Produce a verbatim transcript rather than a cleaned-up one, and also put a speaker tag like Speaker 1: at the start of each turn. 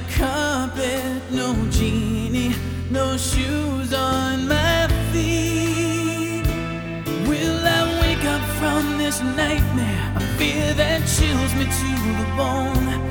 Speaker 1: carpet, no genie, no shoes on my feet. Will I wake up from this nightmare? A fear that chills me to the bone.